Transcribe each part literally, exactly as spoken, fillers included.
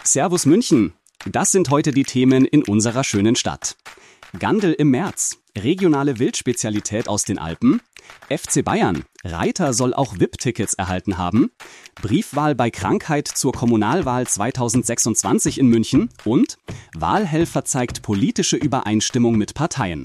Servus München. Das sind heute die Themen in unserer schönen Stadt. Gandl im März, regionale Wildspezialität aus den Alpen. F C Bayern, Reiter soll auch V I P-Tickets erhalten haben. Briefwahl bei Krankheit zur Kommunalwahl zweitausendsechsundzwanzig in München. Und Wahlhelfer zeigt politische Übereinstimmung mit Parteien.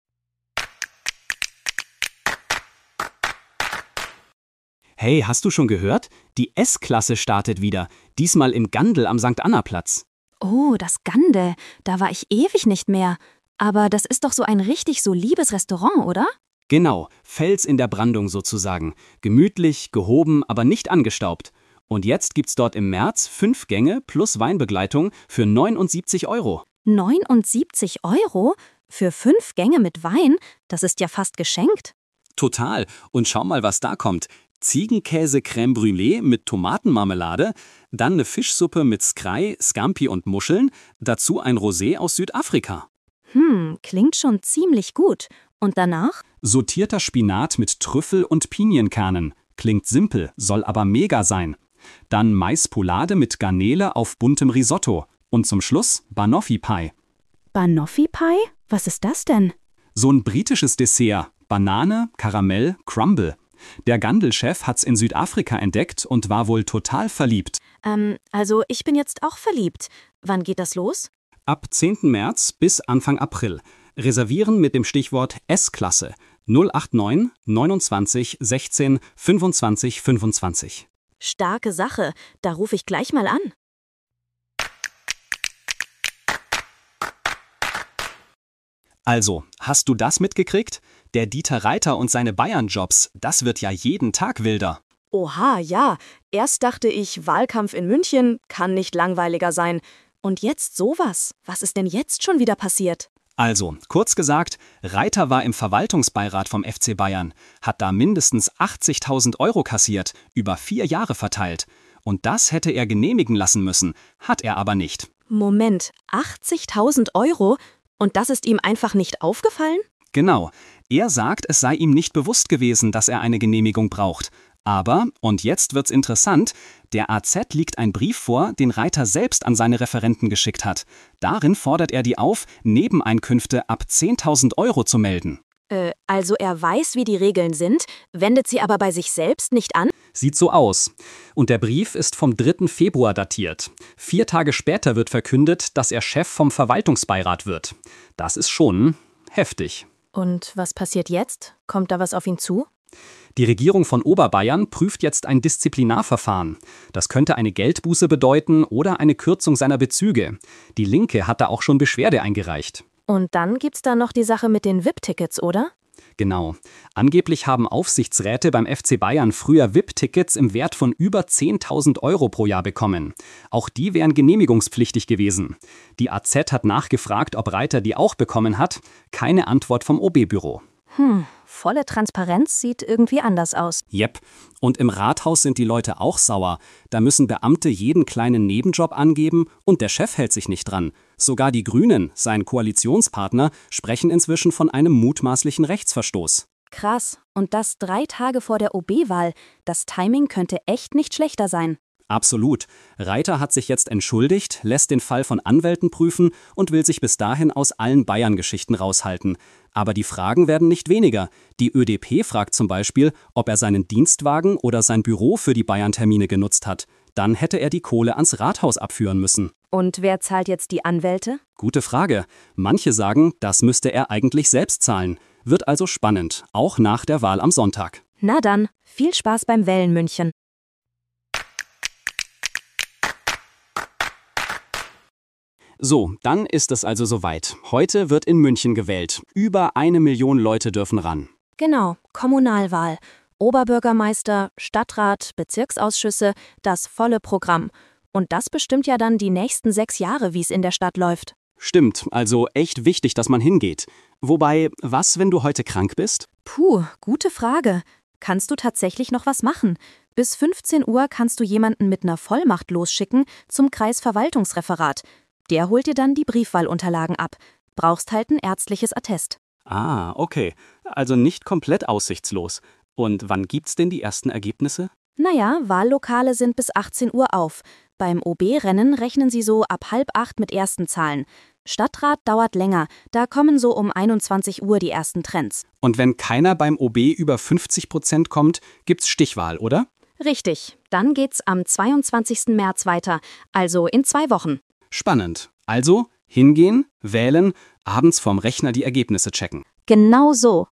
Hey, hast du schon gehört? Die S-Klasse startet wieder, diesmal im Gandl am Sankt Anna-Platz. Oh, das Gandl, da war ich ewig nicht mehr. Aber das ist doch so ein richtig solides Restaurant, oder? Genau, Fels in der Brandung sozusagen. Gemütlich, gehoben, aber nicht angestaubt. Und jetzt gibt's dort im März fünf Gänge plus Weinbegleitung für neunundsiebzig Euro. neunundsiebzig Euro? Für fünf Gänge mit Wein? Das ist ja fast geschenkt. Total. Und schau mal, was da kommt. Ziegenkäse Crème Brûlée mit Tomatenmarmelade, dann eine Fischsuppe mit Skrei, Scampi und Muscheln, dazu ein Rosé aus Südafrika. Hm, klingt schon ziemlich gut. Und danach? Sortierter Spinat mit Trüffel und Pinienkernen. Klingt simpel, soll aber mega sein. Dann Maispoulade mit Garnele auf buntem Risotto. Und zum Schluss Banoffee Pie. Banoffee Pie? Was ist das denn? So ein britisches Dessert. Banane, Karamell, Crumble. Der Gandl-Chef hat's in Südafrika entdeckt und war wohl total verliebt. Ähm, also ich bin jetzt auch verliebt. Wann geht das los? Ab zehnten März bis Anfang April. Reservieren mit dem Stichwort S-Klasse null acht neun neunundzwanzig sechzehn fünfundzwanzig fünfundzwanzig. Starke Sache, da rufe ich gleich mal an. Also, hast du das mitgekriegt? Der Dieter Reiter und seine Bayern-Jobs, das wird ja jeden Tag wilder. Oha, ja. Erst dachte ich, Wahlkampf in München kann nicht langweiliger sein. Und jetzt sowas. Was ist denn jetzt schon wieder passiert? Also, kurz gesagt, Reiter war im Verwaltungsbeirat vom F C Bayern, hat da mindestens achtzigtausend Euro kassiert, über vier Jahre verteilt. Und das hätte er genehmigen lassen müssen, hat er aber nicht. Moment, achtzigtausend Euro? Und das ist ihm einfach nicht aufgefallen? Genau. Er sagt, es sei ihm nicht bewusst gewesen, dass er eine Genehmigung braucht. Aber, und jetzt wird's interessant, der A Z liegt ein Brief vor, den Reiter selbst an seine Referenten geschickt hat. Darin fordert er die auf, Nebeneinkünfte ab zehntausend Euro zu melden. Äh, also er weiß, wie die Regeln sind, wendet sie aber bei sich selbst nicht an? Sieht so aus. Und der Brief ist vom dritten Februar datiert. Vier Tage später wird verkündet, dass er Chef vom Verwaltungsbeirat wird. Das ist schon heftig. Und was passiert jetzt? Kommt da was auf ihn zu? Die Regierung von Oberbayern prüft jetzt ein Disziplinarverfahren. Das könnte eine Geldbuße bedeuten oder eine Kürzung seiner Bezüge. Die Linke hat da auch schon Beschwerde eingereicht. Und dann gibt's da noch die Sache mit den V I P-Tickets, oder? Genau. Angeblich haben Aufsichtsräte beim F C Bayern früher V I P-Tickets im Wert von über zehntausend Euro pro Jahr bekommen. Auch die wären genehmigungspflichtig gewesen. Die A Z hat nachgefragt, ob Reiter die auch bekommen hat. Keine Antwort vom O B-Büro. Hm, volle Transparenz sieht irgendwie anders aus. Jep. Und im Rathaus sind die Leute auch sauer. Da müssen Beamte jeden kleinen Nebenjob angeben und der Chef hält sich nicht dran. Sogar die Grünen, sein Koalitionspartner, sprechen inzwischen von einem mutmaßlichen Rechtsverstoß. Krass. Und das drei Tage vor der O B-Wahl. Das Timing könnte echt nicht schlechter sein. Absolut. Reiter hat sich jetzt entschuldigt, lässt den Fall von Anwälten prüfen und will sich bis dahin aus allen Bayern-Geschichten raushalten. Aber die Fragen werden nicht weniger. Die Ö D P fragt zum Beispiel, ob er seinen Dienstwagen oder sein Büro für die Bayern-Termine genutzt hat. Dann hätte er die Kohle ans Rathaus abführen müssen. Und wer zahlt jetzt die Anwälte? Gute Frage. Manche sagen, das müsste er eigentlich selbst zahlen. Wird also spannend, auch nach der Wahl am Sonntag. Na dann, viel Spaß beim Wählen, München. So, dann ist es also soweit. Heute wird in München gewählt. Über eine Million Leute dürfen ran. Genau, Kommunalwahl. Oberbürgermeister, Stadtrat, Bezirksausschüsse, das volle Programm. Und das bestimmt ja dann die nächsten sechs Jahre, wie es in der Stadt läuft. Stimmt, also echt wichtig, dass man hingeht. Wobei, was, wenn du heute krank bist? Puh, gute Frage. Kannst du tatsächlich noch was machen? Bis fünfzehn Uhr kannst du jemanden mit einer Vollmacht losschicken zum Kreisverwaltungsreferat. Der holt dir dann die Briefwahlunterlagen ab. Brauchst halt ein ärztliches Attest. Ah, okay. Also nicht komplett aussichtslos. Und wann gibt's denn die ersten Ergebnisse? Naja, Wahllokale sind bis achtzehn Uhr auf. Beim O B-Rennen rechnen sie so ab halb acht mit ersten Zahlen. Stadtrat dauert länger, da kommen so um einundzwanzig Uhr die ersten Trends. Und wenn keiner beim O B über fünfzig Prozent kommt, gibt's Stichwahl, oder? Richtig, dann geht's am zweiundzwanzigsten März weiter, also in zwei Wochen. Spannend. Also hingehen, wählen, abends vorm Rechner die Ergebnisse checken. Genau so.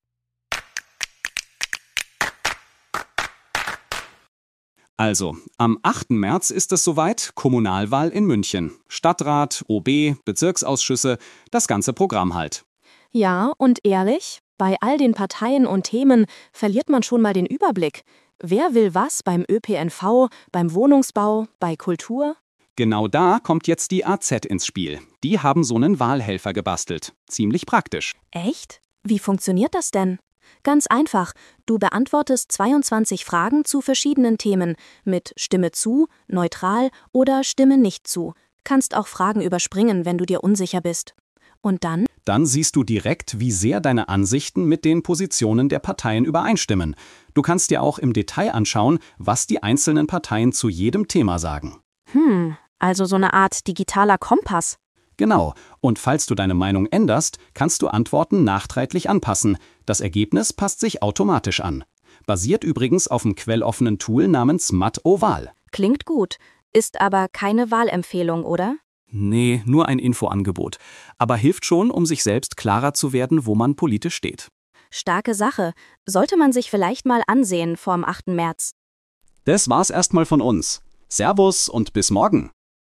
Also, am achten März ist es soweit, Kommunalwahl in München. Stadtrat, O B, Bezirksausschüsse, das ganze Programm halt. Ja, und ehrlich, bei all den Parteien und Themen verliert man schon mal den Überblick. Wer will was beim Ö P N V, beim Wohnungsbau, bei Kultur? Genau da kommt jetzt die A Z ins Spiel. Die haben so einen Wahlhelfer gebastelt. Ziemlich praktisch. Echt? Wie funktioniert das denn? Ganz einfach, du beantwortest zweiundzwanzig Fragen zu verschiedenen Themen mit Stimme zu, neutral oder Stimme nicht zu. Kannst auch Fragen überspringen, wenn du dir unsicher bist. Und dann? Dann siehst du direkt, wie sehr deine Ansichten mit den Positionen der Parteien übereinstimmen. Du kannst dir auch im Detail anschauen, was die einzelnen Parteien zu jedem Thema sagen. Hm, also so eine Art digitaler Kompass. Genau. Und falls du deine Meinung änderst, kannst du Antworten nachträglich anpassen. Das Ergebnis passt sich automatisch an. Basiert übrigens auf dem quelloffenen Tool namens Mat-O-Wahl. Klingt gut, ist aber keine Wahlempfehlung, oder? Nee, nur ein Infoangebot. Aber hilft schon, um sich selbst klarer zu werden, wo man politisch steht. Starke Sache. Sollte man sich vielleicht mal ansehen vorm achten März. Das war's erstmal von uns. Servus und bis morgen.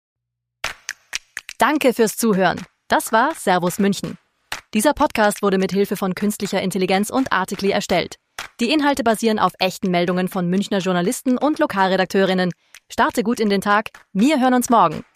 Danke fürs Zuhören. Das war Servus München. Dieser Podcast wurde mit Hilfe von künstlicher Intelligenz und Articly erstellt. Die Inhalte basieren auf echten Meldungen von Münchner Journalisten und Lokalredakteurinnen. Starte gut in den Tag. Wir hören uns morgen.